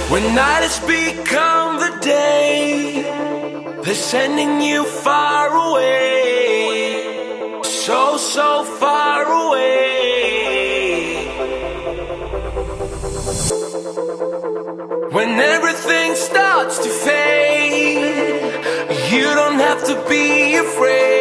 When night has become the day, they're sending you far away, so, so far away. When everything starts to fade, you don't have to be afraid.